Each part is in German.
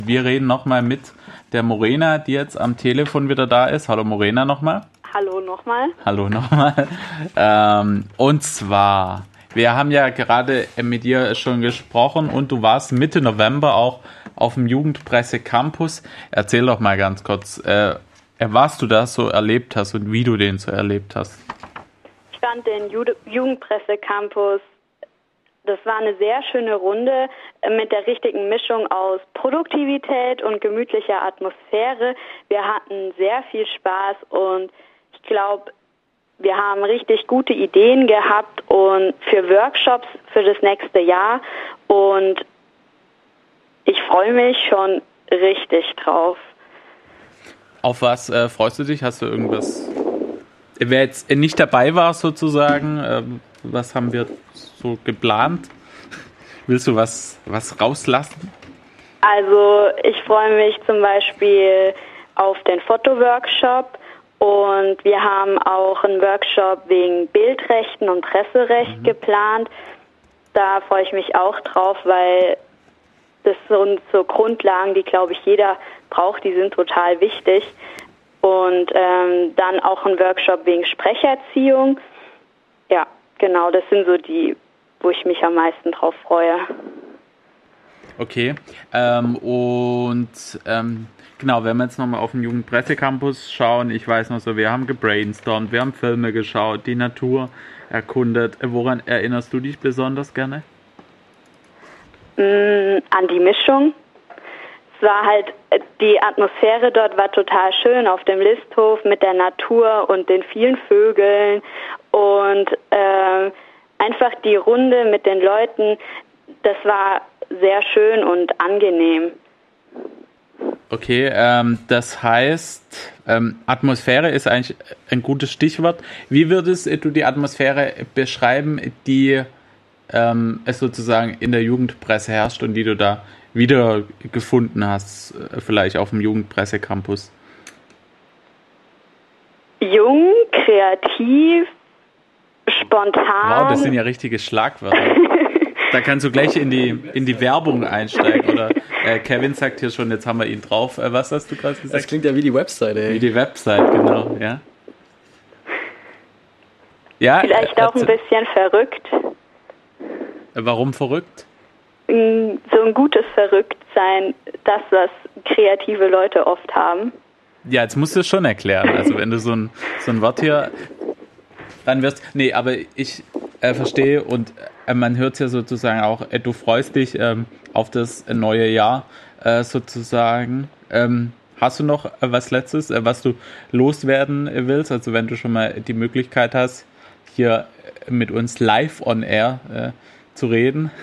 Wir reden nochmal mit der Morena, die jetzt am Telefon wieder da ist. Hallo Morena nochmal. Hallo nochmal. Hallo nochmal. Und zwar, wir haben ja gerade mit dir schon gesprochen und du warst Mitte November auch auf dem Jugendpresse Campus. Erzähl doch mal ganz kurz, was du da so erlebt hast und wie du den so erlebt hast. Ich fand den Jugendpresse Campus, das war eine sehr schöne Runde mit der richtigen Mischung aus Produktivität und gemütlicher Atmosphäre. Wir hatten sehr viel Spaß und ich glaube, wir haben richtig gute Ideen gehabt und für Workshops für das nächste Jahr und ich freue mich schon richtig drauf. Auf was freust du dich? Hast du irgendwas, wer jetzt nicht dabei war sozusagen, was haben wir so geplant? Willst du was rauslassen? Also ich freue mich zum Beispiel auf den Fotoworkshop und wir haben auch einen Workshop wegen Bildrechten und Presserecht geplant. Da freue ich mich auch drauf, weil das sind so Grundlagen, die, glaube ich, jeder braucht, die sind total wichtig. Und dann auch ein Workshop wegen Sprecherziehung. Ja, genau, das sind so die, wo ich mich am meisten drauf freue. Okay, genau, wenn wir jetzt nochmal auf den Jugendpressecampus schauen, ich weiß noch so, wir haben gebrainstormt, wir haben Filme geschaut, die Natur erkundet. Woran erinnerst du dich besonders gerne? An die Mischung. Es war halt, die Atmosphäre dort war total schön auf dem Listhof mit der Natur und den vielen Vögeln und einfach die Runde mit den Leuten, das war sehr schön und angenehm. Okay, das heißt, Atmosphäre ist eigentlich ein gutes Stichwort. Wie würdest du die Atmosphäre beschreiben, die es sozusagen in der Jugendpresse herrscht und die du da wieder gefunden hast, vielleicht auf dem Jugendpressecampus? Jung, kreativ, spontan. Wow, das sind ja richtige Schlagwörter. Da kannst du gleich in die Werbung einsteigen. Oder Kevin sagt hier schon, jetzt haben wir ihn drauf. Was hast du gerade gesagt? Das klingt ja wie die Website, ey. Wie die Website, genau, ja. Ja. Vielleicht auch ein bisschen verrückt. Warum verrückt? So ein gutes Verrücktsein, das, was kreative Leute oft haben. Ja, jetzt musst du es schon erklären. Also wenn du so ein Wort hier ran wirst. Nee, aber ich verstehe und man hört es ja sozusagen auch, du freust dich auf das neue Jahr sozusagen. Hast du noch was Letztes, was du loswerden willst? Also wenn du schon mal die Möglichkeit hast, hier mit uns live on air zu reden.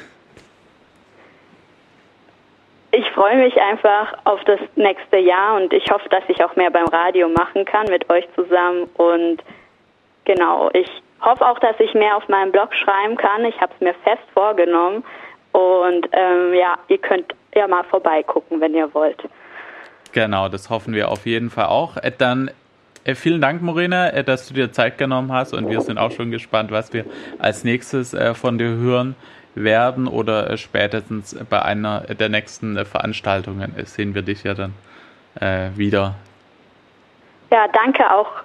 Ich freue mich einfach auf das nächste Jahr und ich hoffe, dass ich auch mehr beim Radio machen kann mit euch zusammen. Und genau, ich hoffe auch, dass ich mehr auf meinem Blog schreiben kann. Ich habe es mir fest vorgenommen. Und ihr könnt ja mal vorbeigucken, wenn ihr wollt. Genau, das hoffen wir auf jeden Fall auch. Dann vielen Dank, Morena, dass du dir Zeit genommen hast und wir sind auch schon gespannt, was wir als nächstes von dir hören werden oder spätestens bei einer der nächsten Veranstaltungen sehen wir dich ja dann wieder. Ja, danke auch